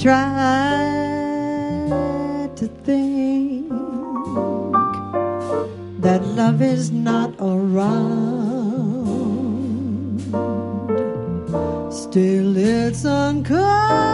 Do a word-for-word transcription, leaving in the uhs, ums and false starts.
try to think that love is not around, still it's unkind